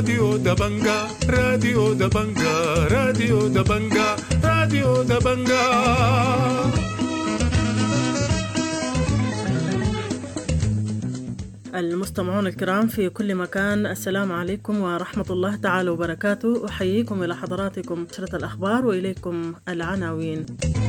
راديو دبنجا راديو دبنجا راديو دبنجا راديو دبنجا. المستمعون الكرام في كل مكان، السلام عليكم ورحمة الله تعالى وبركاته. أحييكم إلى حضراتكم نشرة الأخبار وإليكم العناوين.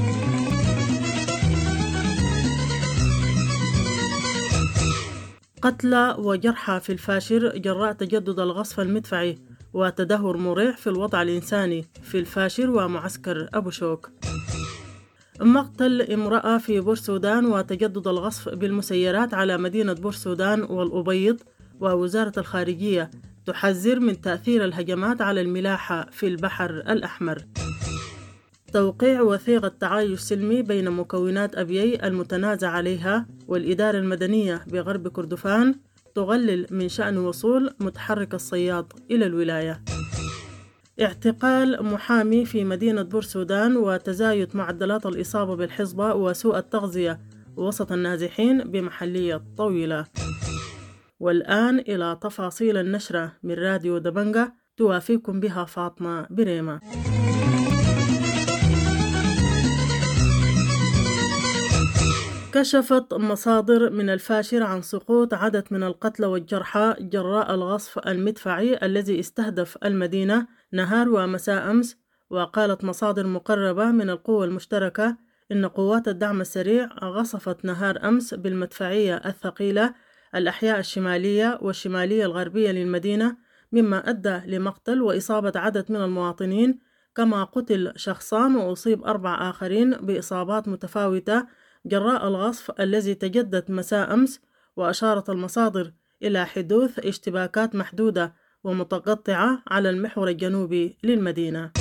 قتلى وجرحى في الفاشر جراء تجدد الغصف المدفعي وتدهور مريع في الوضع الإنساني في الفاشر ومعسكر أبو شوك. مقتل امرأة في بورسودان وتجدد الغصف بالمسيرات على مدينة بورسودان والأبيض، ووزارة الخارجية تحذر من تأثير الهجمات على الملاحة في البحر الأحمر. توقيع وثيقة تعايش سلمي بين مكونات أبيي المتنازع عليها والإدارة المدنية بغرب كردفان تغلل من شأن وصول متحرك الصياد إلى الولاية. اعتقال محامي في مدينة بورسودان وتزايد معدلات الإصابة بالحصبة وسوء التغذية وسط النازحين بمحلية طويلة. والآن إلى تفاصيل النشرة من راديو دبنجا توافيكم بها فاطمة بريمة. كشفت مصادر من الفاشر عن سقوط عدد من القتلى والجرحى جراء الغصف المدفعي الذي استهدف المدينة نهار ومساء أمس. وقالت مصادر مقربة من القوى المشتركة إن قوات الدعم السريع غصفت نهار أمس بالمدفعية الثقيلة الأحياء الشمالية والشمالية الغربية للمدينة، مما أدى لمقتل وإصابة عدد من المواطنين، كما قتل شخصان وأصيب 4 آخرين بإصابات متفاوتة جراء الغصف الذي تجدد مساء أمس. وأشارت المصادر إلى حدوث اشتباكات محدودة ومتقطعة على المحور الجنوبي للمدينة.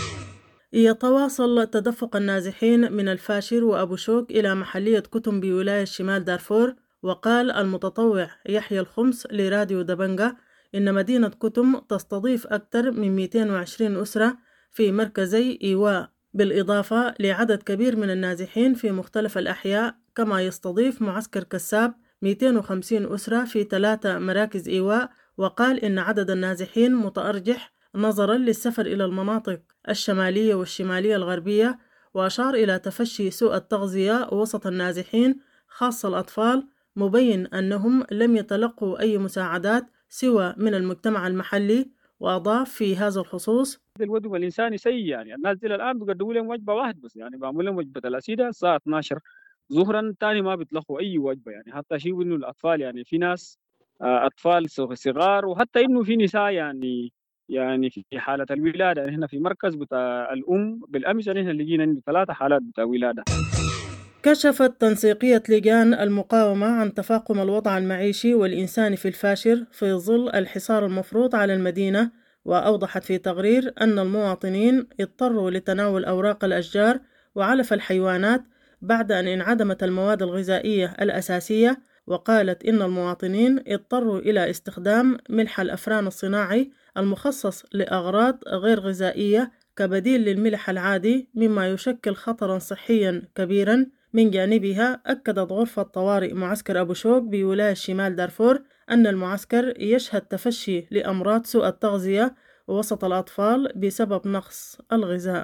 يتواصل تدفق النازحين من الفاشر وأبو شوك إلى محلية كتم بولاية شمال دارفور. وقال المتطوع يحيى الخمس لراديو دبنجا إن مدينة كتم تستضيف أكثر من 220 أسرة في مركزي إيواء، بالإضافة لعدد كبير من النازحين في مختلف الأحياء، كما يستضيف معسكر كساب 250 أسرة في 3 مراكز إيواء. وقال إن عدد النازحين متأرجح نظرا للسفر إلى المناطق الشمالية والشمالية الغربية. وأشار إلى تفشي سوء التغذية وسط النازحين خاصة الأطفال، مبين أنهم لم يتلقوا أي مساعدات سوى من المجتمع المحلي. وأضاف في هذا الخصوص: الوجبة الإنساني سيء، يعني الناس دي الآن بيقدموا لهم وجبة واحد بس، يعني بعمل لهم وجبة الأسيدة الساعة 12 ظهرا، تاني ما بيطلقوا أي وجبة، يعني حتى شيء إنه الأطفال، يعني في ناس أطفال صغار، وحتى إنه في نساء يعني في حالة الولادة. يعني هنا في مركز بتاع الأم بالأمس يعني هنا لقينا 3 حالات بتاع ولادة. كشفت تنسيقية لجان المقاومة عن تفاقم الوضع المعيشي والإنساني في الفاشر في ظل الحصار المفروض على المدينة. وأوضحت في تقرير أن المواطنين اضطروا لتناول أوراق الأشجار وعلف الحيوانات بعد أن انعدمت المواد الغذائية الأساسية. وقالت إن المواطنين اضطروا إلى استخدام ملح الأفران الصناعي المخصص لأغراض غير غذائية كبديل للملح العادي، مما يشكل خطرا صحيا كبيرا. من جانبها أكدت غرفة طوارئ معسكر أبو شوك بولاية شمال دارفور أن المعسكر يشهد تفشي لأمراض سوء التغذية وسط الأطفال بسبب نقص الغذاء.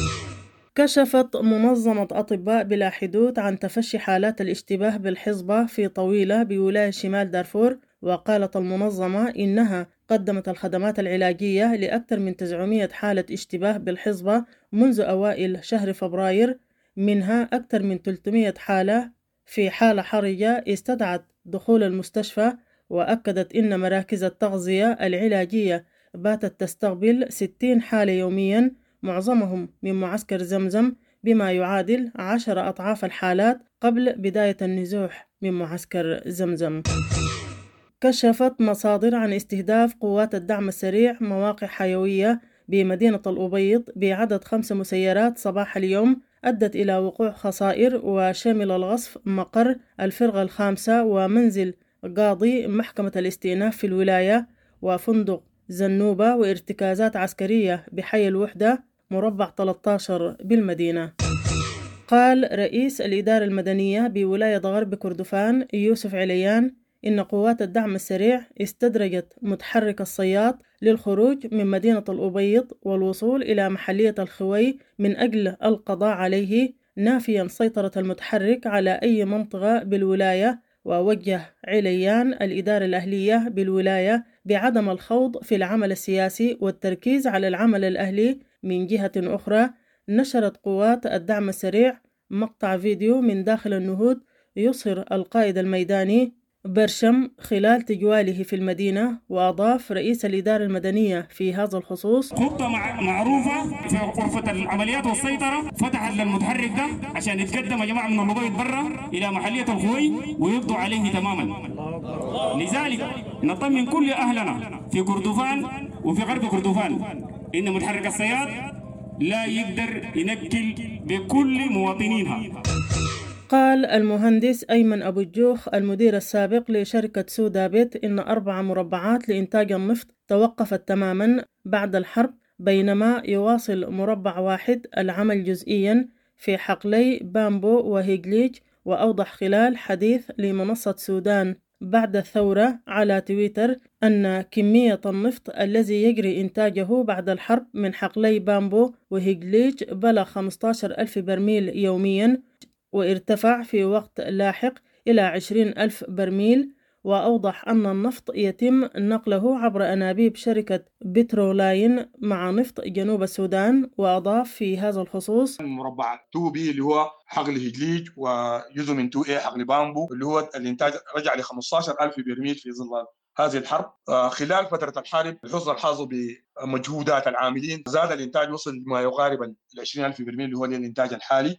كشفت منظمة أطباء بلا حدود عن تفشي حالات الاشتباه بالحصبة في طويلة بولاية شمال دارفور. وقالت المنظمة إنها قدمت الخدمات العلاجية لأكثر من 900 حالة اشتباه بالحصبة منذ أوائل شهر فبراير، منها أكثر من 300 حالة في حالة حرجة استدعت دخول المستشفى. وأكدت إن مراكز التغذية العلاجية باتت تستقبل 60 حالة يومياً، معظمهم من معسكر زمزم، بما يعادل 10 أضعاف الحالات قبل بداية النزوح من معسكر زمزم. كشفت مصادر عن استهداف قوات الدعم السريع مواقع حيوية بمدينة الأبيض بعدد 5 مسيرات صباح اليوم، أدت إلى وقوع خسائر، وشمل الغصف مقر الفرقة الخامسة ومنزل قاضي محكمة الاستئناف في الولاية وفندق زنوبة، وارتكازات عسكرية بحي الوحدة مربع 13 بالمدينة. قال رئيس الإدارة المدنية بولاية غرب كردفان يوسف عليان إن قوات الدعم السريع استدرجت متحرك الصياد للخروج من مدينة الأبيض والوصول إلى محلية الخوي من أجل القضاء عليه، نافيا سيطرة المتحرك على أي منطقة بالولاية، ووجه عليان الإدارة الأهلية بالولاية بعدم الخوض في العمل السياسي والتركيز على العمل الأهلي. من جهة أخرى، نشرت قوات الدعم السريع مقطع فيديو من داخل النهوض يظهر القائد الميداني برشم خلال تجواله في المدينة. وأضاف رئيس الإدارة المدنية في هذا الخصوص: خطة معروفة في غرفة العمليات والسيطرة فتحت للمتحرك ده عشان يتقدم يا جماعة من الأبيض برا إلى محلية الخوي ويقضوا عليه تماما. لذلك نطمن كل أهلنا في كردفان وفي غرب كردفان إن متحرك الصياد لا يقدر ينكل بكل مواطنينها. قال المهندس أيمن أبو الجوخ المدير السابق لشركة سودابيت إن 4 مربعات لإنتاج النفط توقفت تماما بعد الحرب، بينما يواصل مربع واحد العمل جزئيا في حقلي بامبو وهيجليج. وأوضح خلال حديث لمنصة سودان بعد الثورة على تويتر أن كمية النفط الذي يجري إنتاجه بعد الحرب من حقلي بامبو وهيجليج بلغ 15,000 برميل يوميا، وارتفع في وقت لاحق إلى 20,000 برميل. وأوضح أن النفط يتم نقله عبر أنابيب شركة بترولاين مع نفط جنوب السودان. وأضاف في هذا الخصوص: مربع 2B اللي هو حقل هجليج وجزء من 2A حقل بامبو اللي هو الإنتاج رجع ل 15,000 برميل في ظل هذه الحرب. خلال فترة الحرب لحسن الحظ بمجهودات العاملين زاد الإنتاج وصل ما يقارب ال 20,000 برميل اللي هو الإنتاج الحالي.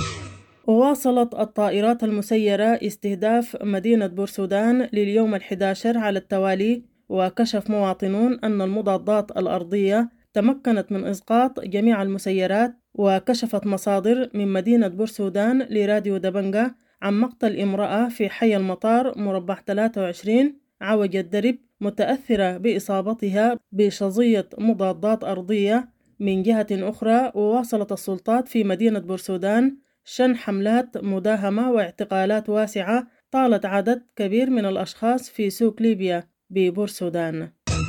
وواصلت الطائرات المسيرة استهداف مدينة بورسودان لليوم 11 على التوالي، وكشف مواطنون أن المضادات الأرضية تمكنت من إسقاط جميع المسيرات. وكشفت مصادر من مدينة بورسودان لراديو دبنجة عن مقتل امرأة في حي المطار مربع 23 عوج الدرب متأثرة بإصابتها بشظية مضادات أرضية. من جهة أخرى، وواصلت السلطات في مدينة بورسودان شن حملات مداهمة واعتقالات واسعة طالت عدد كبير من الأشخاص في سوق ليبيا ببورسودان.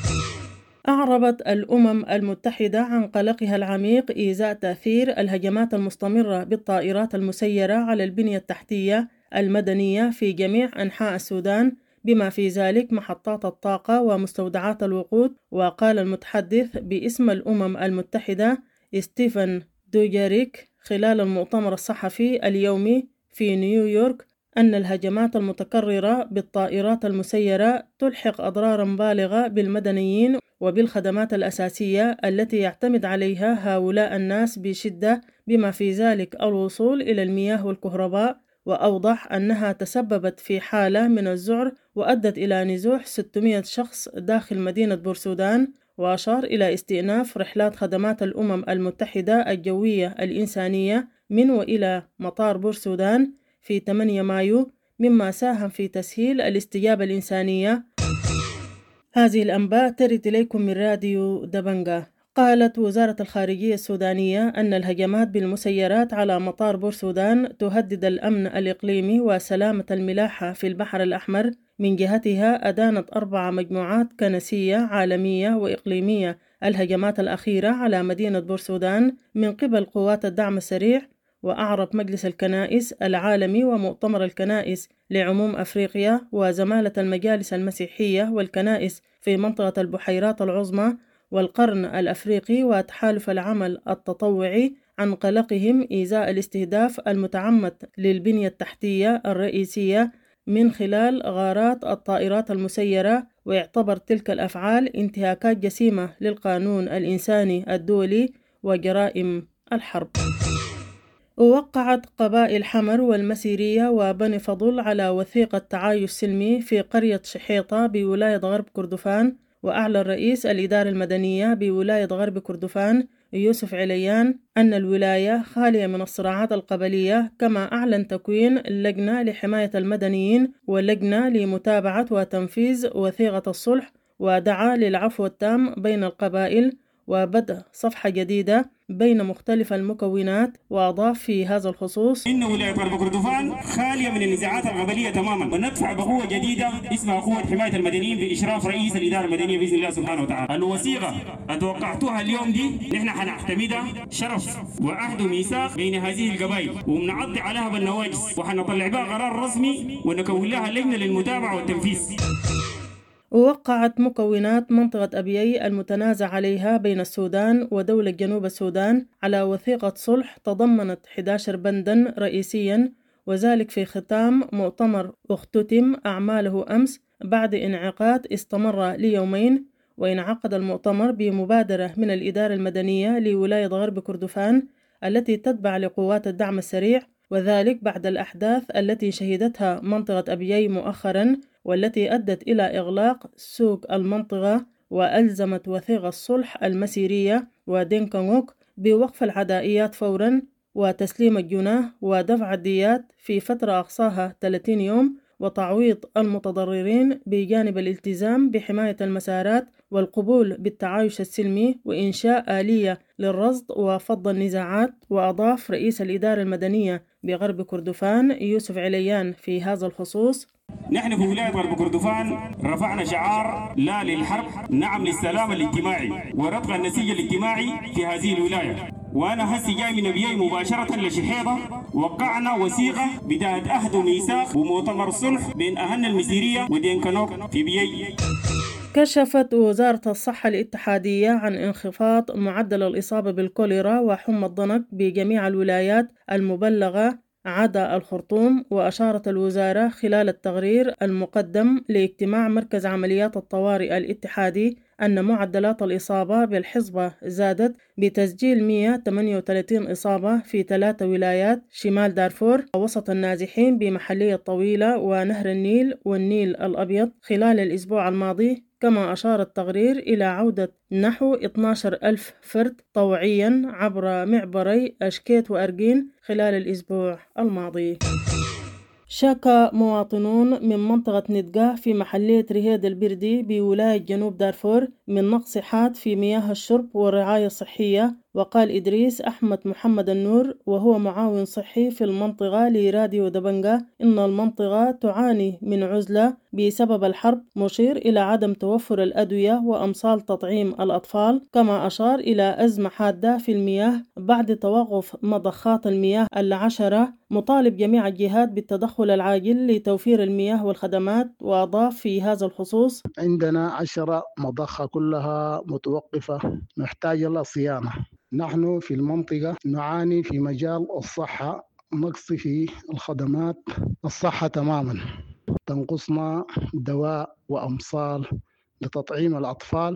أعربت الأمم المتحدة عن قلقها العميق إزاء تأثير الهجمات المستمرة بالطائرات المسيرة على البنية التحتية المدنية في جميع أنحاء السودان، بما في ذلك محطات الطاقة ومستودعات الوقود. وقال المتحدث باسم الأمم المتحدة ستيفن دوجاريك خلال المؤتمر الصحفي اليومي في نيويورك أن الهجمات المتكررة بالطائرات المسيرة تلحق أضرارا بالغة بالمدنيين وبالخدمات الأساسية التي يعتمد عليها هؤلاء الناس بشدة، بما في ذلك الوصول إلى المياه والكهرباء. وأوضح أنها تسببت في حالة من الذعر وأدت إلى نزوح 600 شخص داخل مدينة بورسودان. وأشار إلى استئناف رحلات خدمات الأمم المتحدة الجوية الإنسانية من وإلى مطار بورسودان في 8 مايو، مما ساهم في تسهيل الاستجابة الإنسانية. هذه الأنباء ترد إليكم من راديو دبنجة. قالت وزارة الخارجية السودانية أن الهجمات بالمسيرات على مطار بورسودان تهدد الأمن الإقليمي وسلامة الملاحة في البحر الأحمر. من جهتها أدانت 4 مجموعات كنسية عالمية وإقليمية الهجمات الأخيرة على مدينة بورسودان من قبل قوات الدعم السريع. وأعرب مجلس الكنائس العالمي ومؤتمر الكنائس لعموم أفريقيا وزمالة المجالس المسيحية والكنائس في منطقة البحيرات العظمى والقرن الأفريقي وتحالف العمل التطوعي عن قلقهم إزاء الاستهداف المتعمد للبنية التحتية الرئيسية من خلال غارات الطائرات المسيرة. ويعتبر تلك الأفعال انتهاكات جسيمة للقانون الإنساني الدولي وجرائم الحرب. ووقعت قبائل حمر والمسيرية وبني فضل على وثيقة تعايش سلمي في قرية شحيطة بولاية غرب كردفان. وأعلن رئيس الإدارة المدنية بولاية غرب كردفان يوسف عليان أن الولاية خالية من الصراعات القبلية، كما أعلن تكوين لجنة لحماية المدنيين ولجنة لمتابعة وتنفيذ وثيقة الصلح، ودعا للعفو التام بين القبائل. وبدء صفحة جديدة بين مختلف المكونات. وأضاف في هذا الخصوص: إن ولاية غرب كردفان خالية من النزاعات القبلية تماما، وندفع بقوة جديدة اسمها قوة حماية المدنيين بإشراف رئيس الإدارة المدنية بإذن الله سبحانه وتعالى. الوثيقة أتوقعتوها اليوم دي نحن حنعتمدها شرف وعهد وميثاق بين هذه القبائل، وبنعض عليها بالنواجس، وحنطلع بها قرار رسمي ونكون لها لجنة للمتابعة والتنفيذ. ووقعت مكونات منطقة أبيي المتنازع عليها بين السودان ودولة جنوب السودان على وثيقة صلح تضمنت 11 بندا رئيسيا، وذلك في ختام مؤتمر اختتم أعماله أمس بعد انعقاد استمر ليومين. وانعقد المؤتمر بمبادرة من الإدارة المدنية لولاية غرب كردفان التي تتبع لقوات الدعم السريع، وذلك بعد الأحداث التي شهدتها منطقة أبيي مؤخرا، والتي أدت إلى إغلاق سوق المنطقة، وألزمت وثيقة الصلح المسيرية ودينكانوك بوقف العدائيات فورا وتسليم الجناه ودفع الديات في فترة أقصاها 30 يوم، وتعويض المتضررين بجانب الالتزام بحماية المسارات والقبول بالتعايش السلمي وإنشاء آلية للرصد وفض النزاعات. وأضاف رئيس الإدارة المدنية بغرب كردفان يوسف عليان في هذا الخصوص: نحن في ولاية غرب كردفان رفعنا شعار لا للحرب نعم للسلام الاجتماعي وربط النسيج الاجتماعي في هذه الولاية. وأنا هسي جاي من أبيي مباشرة لشحيطة، وقعنا وثيقة بداية عهد وميثاق ومؤتمر صلح بين أهلنا المسيرية ودينكانوك في بيي. كشفت وزارة الصحة الاتحادية عن انخفاض معدل الإصابة بالكوليرا وحمى الضنك بجميع الولايات المبلغة عدا الخرطوم. وأشارت الوزارة خلال التقرير المقدم لاجتماع مركز عمليات الطوارئ الاتحادي أن معدلات الإصابة بالحصبة زادت بتسجيل 138 إصابة في 3 ولايات شمال دارفور، وسط النازحين بمحلية طويلة ونهر النيل والنيل الأبيض خلال الأسبوع الماضي. كما أشار التقرير إلى عودة نحو 12,000 فرد طوعيا عبر معبري أشكيت وأرجين خلال الأسبوع الماضي. شكى مواطنون من منطقة ندقة في محلية رهيد البردي بولاية جنوب دارفور من نقص حاد في مياه الشرب والرعاية الصحية. وقال إدريس أحمد محمد النور وهو معاون صحي في المنطقة لراديو دبنجة إن المنطقة تعاني من عزلة بسبب الحرب، مشير إلى عدم توفر الأدوية وأمصال تطعيم الأطفال. كما أشار إلى أزمة حادة في المياه بعد توقف مضخات المياه 10، مطالب جميع الجهات بالتدخل العاجل لتوفير المياه والخدمات. وأضاف في هذا الخصوص: عندنا 10 مضخة كلها متوقفة محتاجة لها صيانة. نحن في المنطقة نعاني في مجال الصحة، نقص في الخدمات الصحة تماما، تنقصنا دواء وأمصال لتطعيم الأطفال.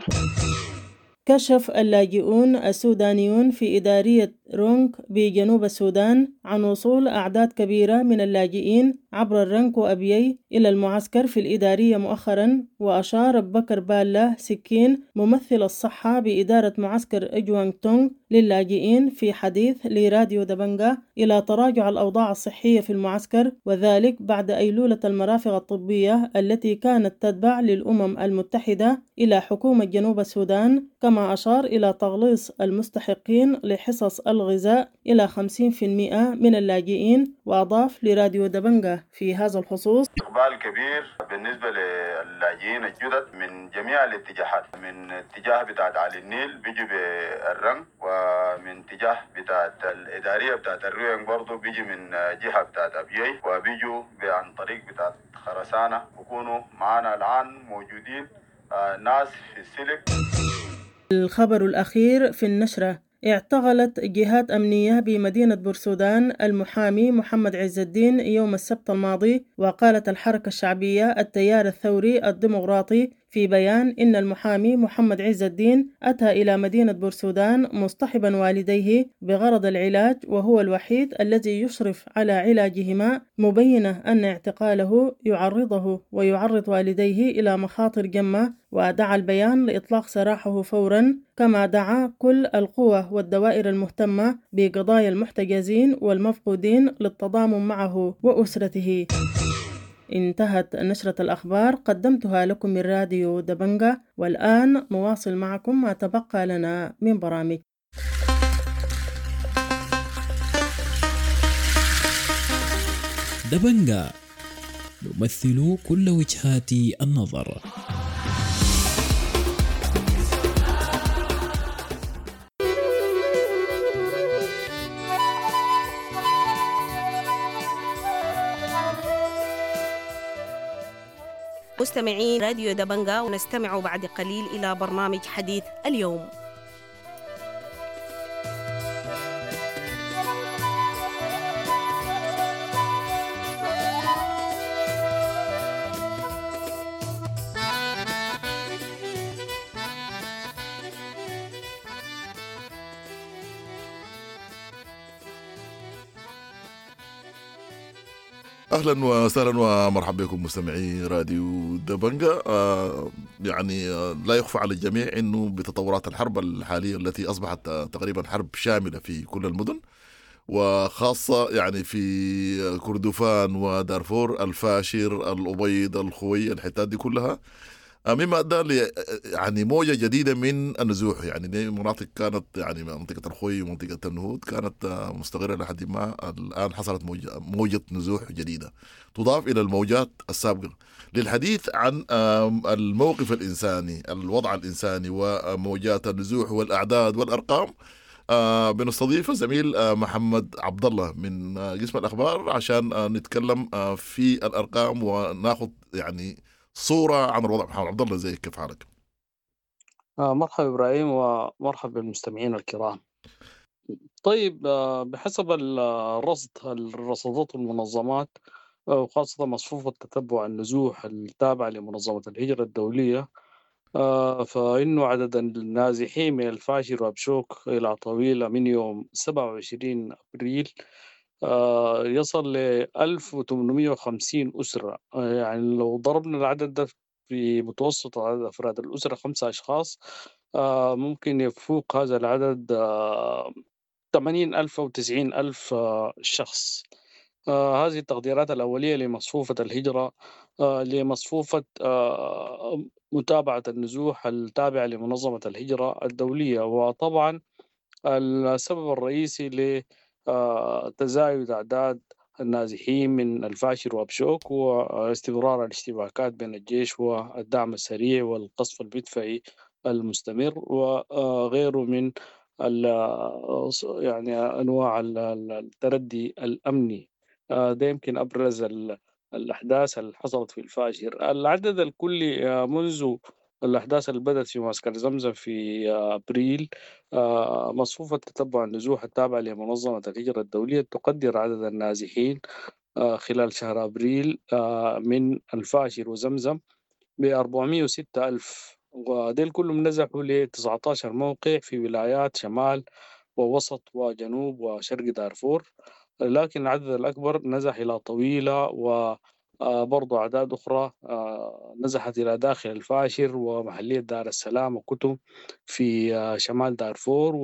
كشف اللاجئون السودانيون في إدارية رونك بجنوب السودان عن وصول أعداد كبيرة من اللاجئين عبر الرنك وأبيي إلى المعسكر في الإدارية مؤخرا. وأشار بكر بالله سكين ممثل الصحة بإدارة معسكر إجوانغ تونغ للاجئين في حديث لراديو دبنجة إلى تراجع الأوضاع الصحية في المعسكر، وذلك بعد أيلولة المرافق الطبية التي كانت تتبع للأمم المتحدة إلى حكومة جنوب السودان. كما أشار إلى تغليظ المستحقين لحصص الغذاء إلى 50% من اللاجئين. وأضاف لراديو دبنجة في هذا الخصوص: إقبال كبير بالنسبة للاجئين الجدد من جميع الاتجاهات، من اتجاه بتاعت علي النيل بيجي بالرنك، ومن اتجاه بتاعت الإدارية بتاعت الروينج برضو بيجي من جهة بتاعت أبيي، وبيجوا عن طريق بتاعت خرسانة. بكونوا معنا الآن موجودين ناس في السلك. الخبر الأخير في النشرة: اعتقلت جهات أمنية بمدينة بورسودان المحامي محمد عز الدين يوم السبت الماضي. وقالت الحركة الشعبية التيار الثوري الديمقراطي في بيان إن المحامي محمد عز الدين أتى إلى مدينة بورسودان مصطحبا والديه بغرض العلاج، وهو الوحيد الذي يشرف على علاجهما، مبينة أن اعتقاله يعرضه ويعرض والديه إلى مخاطر جمة. ودعا البيان لإطلاق سراحه فورا، كما دعا كل القوى والدوائر المهتمة بقضايا المحتجزين والمفقودين للتضامن معه وأسرته. انتهت نشرة الأخبار قدمتها لكم من راديو دبنجة، والآن نواصل معكم ما تبقى لنا من برامج. دبنجة نمثل كل وجهات النظر. مستمعين راديو دبنجة، ونستمع بعد قليل إلى برنامج حديث اليوم. اهلا وسهلا ومرحبا بكم مستمعي راديو دبنجة. لا يخفى على الجميع انه بتطورات الحرب الحاليه التي اصبحت تقريبا حرب شامله في كل المدن، وخاصه يعني في كردفان ودارفور، الفاشر، الأبيض، الخوي، الحتات دي كلها، مما ادى ل يعني موجه جديده من النزوح. يعني دي مناطق كانت يعني منطقه الخوي ومنطقه النهود كانت مستقره لحد ما، الان حصلت موجه نزوح جديده تضاف الى الموجات السابقه. للحديث عن الموقف الانساني، الوضع الانساني، وموجات النزوح والاعداد والارقام، بنستضيف الزميل محمد عبد الله من قسم الاخبار عشان نتكلم في الارقام وناخذ يعني صورة عن الوضع. محمد عبد الله، ازيك؟ كيف حالك؟ مرحبا إبراهيم، ومرحبا بالمستمعين الكرام. طيب، بحسب الرصدات والمنظمات، وخاصة مصفوفة تتبع النزوح التابعة لمنظمة الهجرة الدولية، فإنه عدد النازحين من الفاشر وأبشوك إلى طويلة من يوم 27 أبريل يصل ل 1850 أسرة. يعني لو ضربنا العدد ده في متوسط عدد أفراد الأسرة 5 أشخاص، ممكن يفوق هذا العدد 80,000 أو 90,000 شخص. هذه التقديرات الأولية لمصفوفة الهجرة، لمصفوفة متابعة النزوح التابعة لمنظمة الهجرة الدولية. وطبعا السبب الرئيسي لتزايد أعداد النازحين من الفاشر وأبشوك هو استمرار الاشتباكات بين الجيش والدعم السريع والقصف المدفعي المستمر، وغيره من يعني أنواع التردي الأمني. ده يمكن أبرز الأحداث اللي حصلت في الفاشر. العدد الكلي منذ الأحداث اللي بدأت في معسكر زمزم في أبريل، مصفوفة تتبع النزوح التابعة لمنظمة الهجرة الدولية تقدر عدد النازحين خلال شهر أبريل من الفاشر وزمزم ب 406,000، وديل كلهم نزحوا ل 19 موقع في ولايات شمال ووسط وجنوب وشرق دارفور. لكن العدد الأكبر نزح إلى طويلة، وبرضو أعداد أخرى نزحت إلى داخل الفاشر ومحلية دار السلام وكتم في شمال دارفور،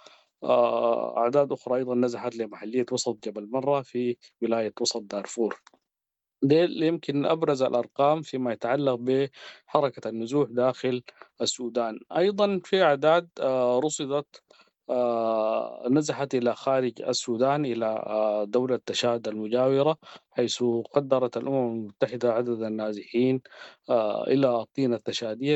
وأعداد أخرى أيضا نزحت لمحلية وسط جبل مرة في ولاية وسط دارفور. ديل يمكن أبرز الأرقام فيما يتعلق بحركة النزوح داخل السودان. أيضا في أعداد رصدت نزحت إلى خارج السودان إلى دولة تشاد المجاورة، حيث قدرت الأمم المتحدة عدد النازحين إلى الطينة التشادية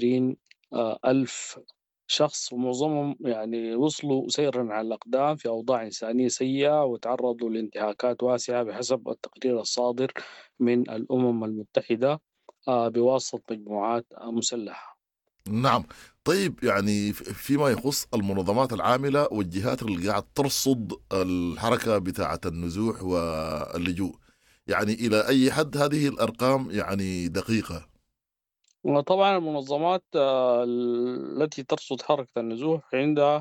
ب20,000 شخص، ومعظمهم يعني وصلوا سيرا على الأقدام في أوضاع إنسانية سيئة وتعرضوا لانتهاكات واسعة بحسب التقرير الصادر من الأمم المتحدة بواسطة مجموعات مسلحة. نعم. طيب، يعني فيما يخص المنظمات العاملة والجهات اللي قاعد ترصد الحركة بتاعة النزوح واللجوء، يعني إلى أي حد هذه الأرقام يعني دقيقة؟ وطبعا المنظمات التي ترصد حركة النزوح عندها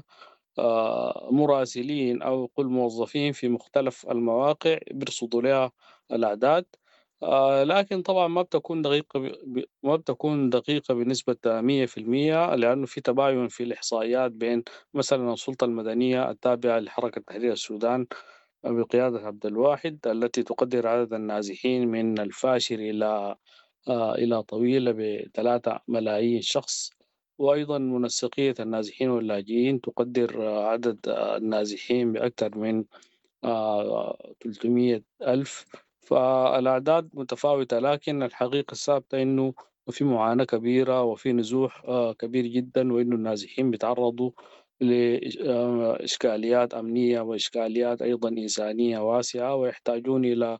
مراسلين أو قل موظفين في مختلف المواقع بيرصدوا لها الأعداد، لكن طبعا ما بتكون دقيقة بنسبة 100%، لأنه في تباين في الإحصائيات بين مثلا السلطة المدنية التابعة لحركة تحرير السودان بقيادة عبد الواحد التي تقدر عدد النازحين من الفاشر إلى طويلة ب3 ملايين شخص. وأيضا منسقية النازحين واللاجئين تقدر عدد النازحين بأكثر من 300 ألف. فالأعداد متفاوتة، لكن الحقيقة الثابتة إنه في معاناة كبيرة وفي نزوح كبير جدا، وإنه النازحين بيتعرضوا لإشكاليات أمنية وإشكاليات أيضا إنسانية واسعة، ويحتاجون إلى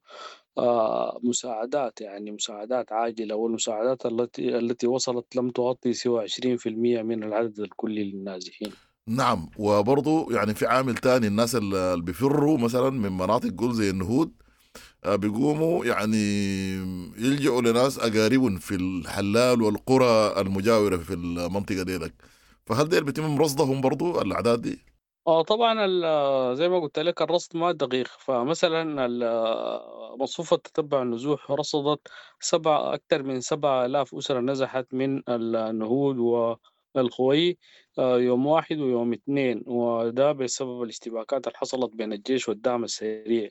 مساعدات، يعني مساعدات عاجلة، والمساعدات التي وصلت لم تغطي سوى 20% من العدد الكلي للنازحين. نعم، وبرضو يعني في عامل تاني، الناس اللي بيفروا مثلا من مناطق قول زي النهود بيقوموا يعني يلجئوا لناس أقاربهم في الحلال والقرى المجاورة في المنطقة ديلك. فهل ديل بيتم رصدهم برضو الأعداد دي؟ طبعا زي ما قلت لك الرصد ما دقيق. فمثلا مصفوفة تتبع النزوح رصدت أكثر من 7,000 أسرة نزحت من النهود والخوي يوم 1 ويوم 2، وده بسبب الاشتباكات اللي حصلت بين الجيش والدعم السريع.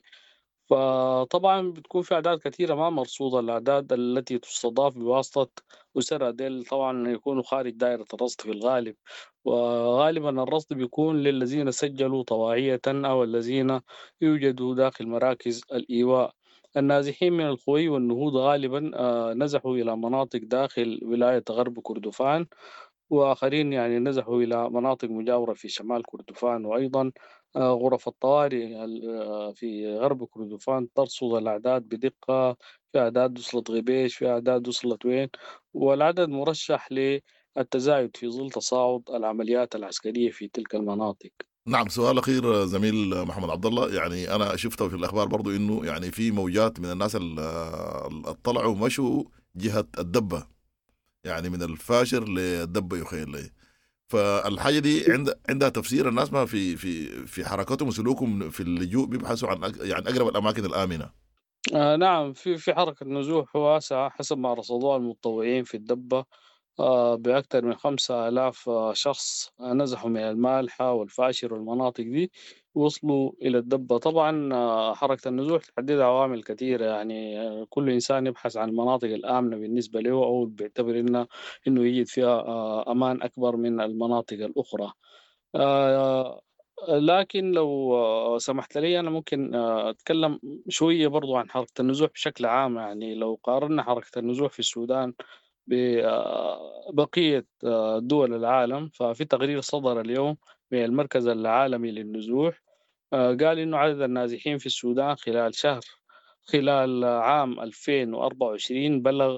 فطبعا بتكون في أعداد كثيرة ما مرصودة. الأعداد التي تستضاف بواسطة أسر ديل طبعا يكونوا خارج دائرة الرصد في الغالب، وغالبا الرصد بيكون للذين سجلوا طواعية أو الذين يوجدوا داخل مراكز الإيواء. النازحين من الخوي والنهوض غالبا نزحوا إلى مناطق داخل ولاية غرب كردفان، وآخرين يعني نزحوا إلى مناطق مجاورة في شمال كردفان. وأيضا غرف الطوارئ في غرب كردفان ترصد الأعداد بدقة، في أعداد وصلت غبيش، في أعداد وصلت وين، والعدد مرشح للتزايد في ظل تصاعد العمليات العسكرية في تلك المناطق. نعم، سؤال أخير زميل محمد عبد الله، يعني أنا شفته في الأخبار برضو إنه يعني في موجات من الناس اللي طلعوا مشوا جهة الدبة، يعني من الفاشر للدبة يخيل لي. فالحاجة دي عندها تفسير. الناس ما في حركتهم وسلوكهم في اللجوء بيبحثوا عن يعني أقرب الأماكن الآمنة. نعم، في حركة نزوح واسعة حسب ما رصدوها المتطوعين في الدبة بأكثر من 5,000 شخص نزحوا من المالحة والفاشر والمناطق دي، وصلوا إلى الدبة. طبعا حركة النزوح تحددها عوامل كثيرة، يعني كل إنسان يبحث عن المناطق الآمنة بالنسبة له، أو بيعتبر إنه يجد فيها أمان أكبر من المناطق الأخرى. لكن لو سمحت لي أنا ممكن أتكلم شوية برضو عن حركة النزوح بشكل عام. يعني لو قارنا حركة النزوح في السودان ببقية دول العالم، ففي تقرير صدر اليوم من المركز العالمي للنزوح قال إنه عدد النازحين في السودان خلال عام 2024 بلغ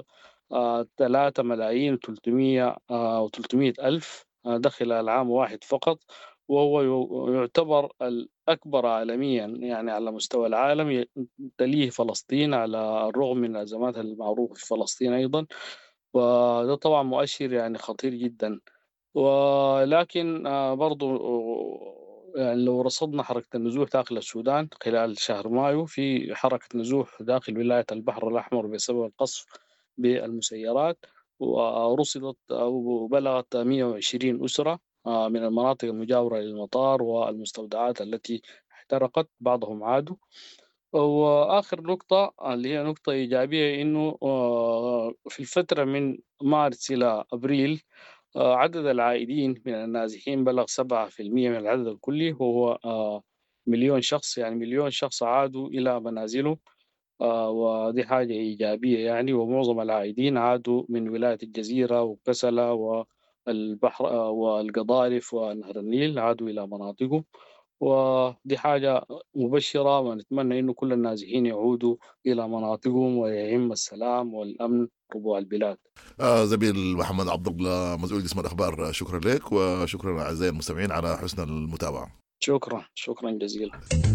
3,300,000 ده خلال عام واحد فقط، وهو يعتبر الأكبر عالميا يعني على مستوى العالم، تليه فلسطين على الرغم من الأزمات المعروفة في فلسطين أيضا. وده طبعا مؤشر يعني خطير جدا. ولكن برضو يعني لو رصدنا حركة النزوح داخل السودان خلال شهر مايو، في حركة نزوح داخل ولاية البحر الأحمر بسبب القصف بالمسيرات، ورصدت أو بلغت 120 أسرة من المناطق المجاورة للمطار والمستودعات التي احترقت، بعضهم عادوا. وآخر نقطة اللي هي نقطة إيجابية، إنه في الفترة من مارس إلى أبريل عدد العائدين من النازحين بلغ 7% من العدد الكلي، وهو 1,000,000 شخص. يعني 1,000,000 شخص عادوا إلى منازلهم، ودي حاجة إيجابية يعني. ومعظم العائدين عادوا من ولاية الجزيرة وكسلة والبحر والقضارف ونهر النيل، عادوا إلى مناطقهم، ودي حاجة مبشرة. ونتمنى إنه كل النازحين يعودوا إلى مناطقهم ويعم السلام والأمن ربوع البلاد. زميل محمد عبد الله، مسؤول قسم الأخبار، شكرا لك، وشكرا أعزائي المستمعين على حسن المتابعة. شكرا جزيلا.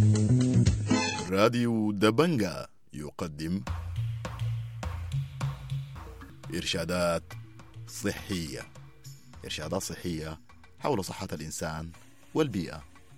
راديو دبنجا يقدم إرشادات صحية حول صحة الإنسان والبيئة.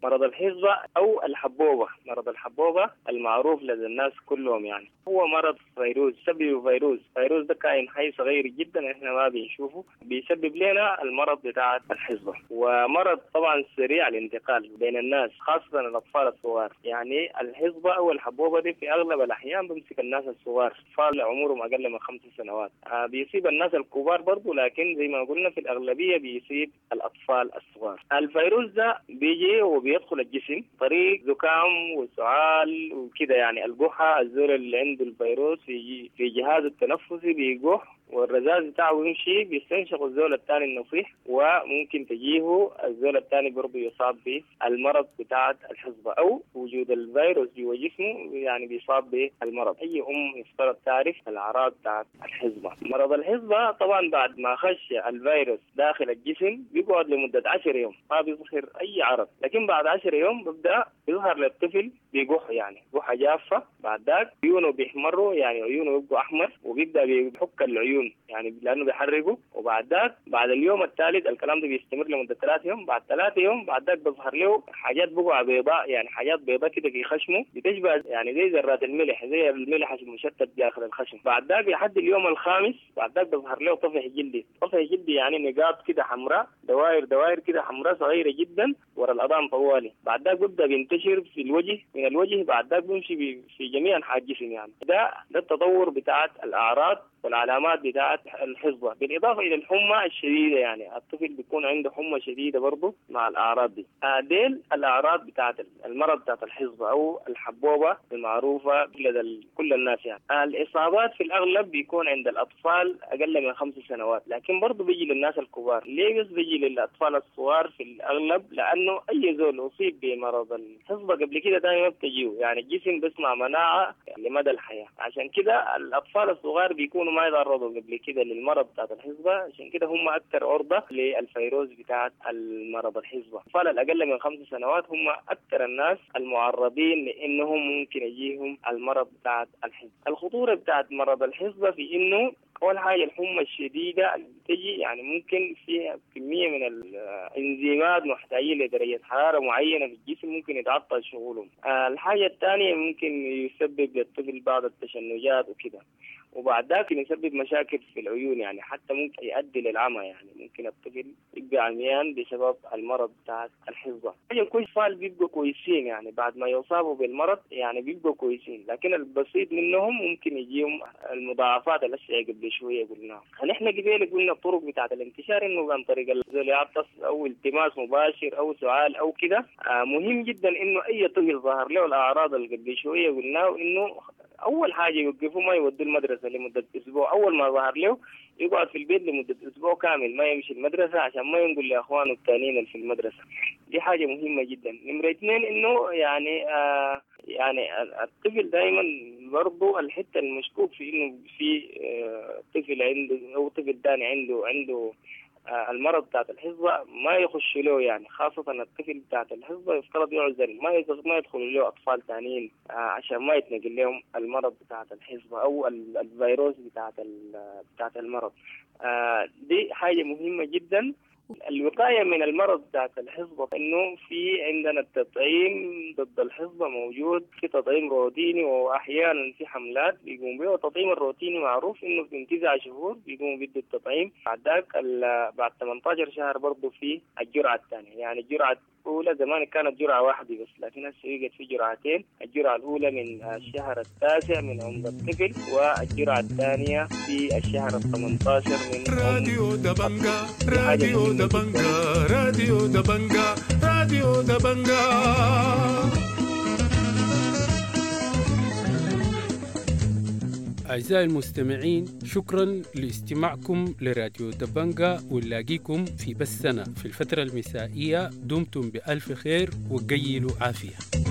مرض الحصبة أو الحبوبة. مرض الحبوبة المعروف لدى الناس كلهم يعني هو مرض فيروس، سبب فيروس ده كائن حي صغير جدا احنا ما بنشوفه، بيسبب لنا المرض بتاع الحصبة، ومرض طبعا سريع الانتقال بين الناس خاصة الأطفال الصغار. يعني الحصبة أو الحبوبة دي في أغلب الأحيان بمسك الناس الصغار، أطفال عمرهم أقل من 5 سنوات. بيصيب الناس الكبار برضو، لكن زي ما قلنا في الأغلبية بيصيب الأطفال الصغار. الفيروس ده بيجي وبيدخل الجسم طريق زكام وسعال وكده، يعني القحة. الزول اللي عنده الفيروس في جهازه التنفسي بيقح، والرذاذ بتاعه يمشي بيستنشق الزول الثاني النصيح، وممكن تجيه الزول الثاني برضه يصاب بالمرض بتاع الحصبة أو وجود الفيروس جوا جسمه، يعني بيصاب بالمرض. أي يفترض تعرف الأعراض بتاعت الحصبة. مرض الحصبة طبعا بعد ما خش الفيروس داخل الجسم بيقعد لمدة 10 يوم ما بيظهر أي عرض، لكن بعد 10 يوم ببدأ يظهر للطفل بيقح، يعني قحة جافة. بعد ذاك عيونه بيحمروا، يعني عيونه يبقى أحمر، وبيبدأ بيحك العيون يعني لأنه بيحرقه. وبعد ذاك بعد اليوم الثالث الكلام ده بيستمر لمدة 3 يوم. بعد 3 يوم بعد ذاك بيظهر له حاجات بقع بيضاء، يعني حاجات بيضاء كده في خشمه بتشبه يعني زي ذرات الملح، زي الملح المشتت داخل الخشم. بعد ذاك لحد اليوم الخامس بعد ذاك بيظهر له طفح جلدي. طفح جلدي يعني نقاط كده حمراء، دوائر كده حمراء صغيرة جدا ورا الأذان طوالي. بعد ذاك بيبدأ بينتشر في الوجه، من الوجه بعد ذاك بيمشي في جميع أنحاء الجسم. يعني ده التطور بتاعت الأعراض والعلامات بتاعت الحصبة، بالإضافة إلى الحمى الشديدة. يعني الطفل بيكون عنده حمى شديدة برضه مع الأعراض دي. ديل الأعراض بتاعت المرض بتاعت الحصبة أو الحبوبة المعروفة لدى كل الناس. يعني الإصابات في الأغلب بيكون عند الأطفال أقل من 5 سنوات، لكن برضه بيجي للناس الكبار. ليه بس بيجي للأطفال الصغار في الأغلب؟ لأنه أي زول أصيب بمرض الحصبة قبل كده تاني ما بتجيه، يعني الجسم بيصنع مناعة لمدى الحياة. عشان كده الأطفال الصغار بيكونوا ما يتعرضوا قبل كده للمرض بتاعت الحصبة، عشان كده هم أكثر عرضة للفيروس بتاعت المرض الحصبة. الأطفال الأقل من 5 سنوات هم أكثر الناس المعرضين لأنهم ممكن يجيهم المرض بتاعت الحصبة. الخطورة بتاعت مرض الحصبة في إنه أول حاجة الحمى الشديدة اللي بتجي، يعني ممكن فيها كمية من الإنزيمات محتاجين لدرجة حرارة معينة في الجسم ممكن يتعطل شغلهم. الحاجة الثانية ممكن يسبب للطفل بعض التشنجات وكده، وبعد ذاك يسبب مشاكل في العيون، يعني حتى ممكن يؤدي للعمى. يعني ممكن الطفل يبقى عميان بسبب المرض بتاع الحصبة. كل أطفال بيبقوا كويسين، يعني بعد ما يصابوا بالمرض يعني بيبقوا كويسين، لكن البسيط منهم ممكن يجيهم المضاعفات الأشياء قبل شوية قلناها. احنا قبل قلنا الطرق بتاعت الانتشار انه عن طريق العطس او التماس مباشر او سعال او كده. مهم جدا انه اي طفل ظهر له الاعراض اللي قبل شوية قلناه انه اول حاجة يوقفوا ما يودوا المدرسة لمدة اسبوع. اول ما ظهر له يقعد في البيت لمدة اسبوع كامل ما يمشي المدرسة عشان ما ينقل لاخوانه الثانيين اللي في المدرسة. دي حاجة مهمة جدا. نمرة 2 انه يعني الطفل دائما برضو الحتة المشكوك في انه في طفل عنده او طفل ثاني عنده المرض بتاعت الحصبة ما يخش له، يعني خاصة الطفل بتاعت الحصبة يفترض يعزل ما يدخل له أطفال ثانيين عشان ما يتنقل لهم المرض بتاعت الحصبة أو الفيروس بتاعت المرض. دي حاجة مهمة جدا. الوقاية من المرض بتاعت الحصبة إنه في عندنا التطعيم ضد الحصبة موجود، في تطعيم روتيني وأحيانا في حملات بيقوم به. التطعيم الروتيني معروف إنه في 9 شهور بيقوم بده التطعيم، بعد 18 شهر برضه في الجرعة الثانية. يعني الجرعة الأولى زمان كانت جرعة واحدة بس، لكن هسه بقت في جرعتين. الجرعة الأولى من الشهر 9 من عمر الطفل، والجرعة الثانية في الشهر 18 من راديو دبنجا راديو دبنجا راديو دبنجا راديو دبنجا. أعزائي المستمعين، شكرا لاستماعكم لراديو دبنجا، ونلاقيكم في بثنا في الفترة المسائية. دمتم بألف خير وقيلوا عافية.